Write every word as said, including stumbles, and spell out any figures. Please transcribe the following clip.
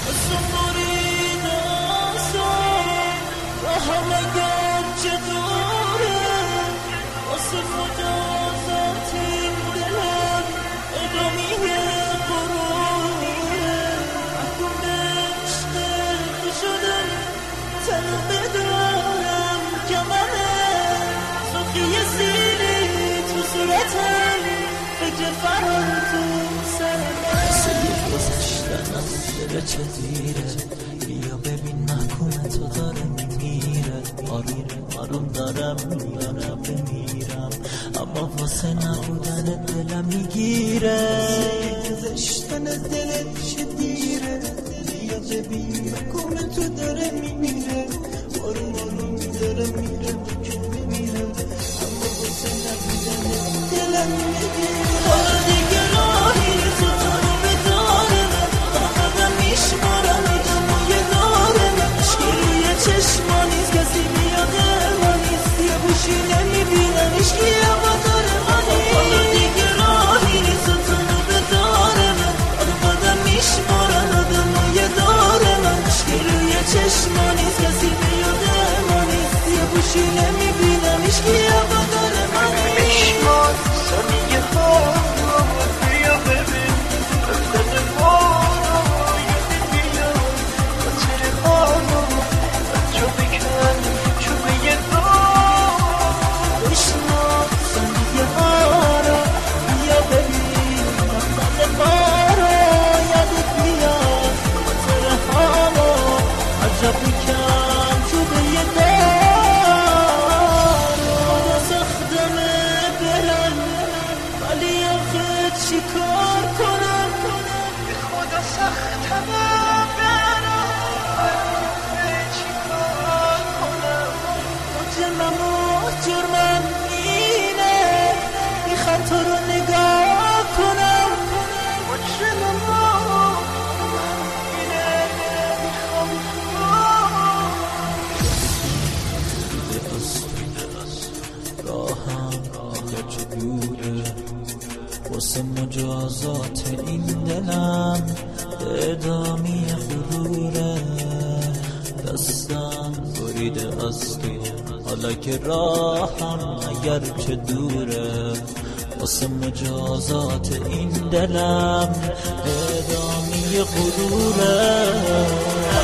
واسه مرید آسان و همه گرچه دوره واسه مجازات این دلم ادامی غروره محکوم به عشق تو شدم تنو بدارم که منه سخی سیری تو صورتم فکر فرار تو سرم سیه گذشتن از دل چه دیره بیا ببین محکوم تو داره میمیره آروم آروم دارم میارم بمیرم اما واسه نبودن دلم میگیره سیه گذشتن دل چه دیره بیا ببین محکوم تو داره میمیره آروم آروم داره میره که بمیره اما واسه نبودن دلم میگیره حالا دیگه راهی تو تو بدارم آقا میشمارم دموی دارم اشکی چشمانیست کسی میاده مانیست یه بوشی نمیبینم اشکی اما داره مانیست حالا دیگه راهی تو تو بدارم آقا میشمارم دموی دارم اشکی روی چشمانیست کسی میاده مانیست یه بوشی نمیبینم اشکی اما داره مانیست میشمار سمیه ها بیا ببین رفتن ما چیکار کنم به خدا سختمه برم چیکار کنم جرمم و جرمم اینه میخوام تو رو نگاه کنم جرمم و اینه میخوام راهم اگر چه دوره واسه مجازات این دلم ادامی غروره دستم بریده از تو حالا که راهم اگر چه دوره واسه مجازات این دلم ادامی غروره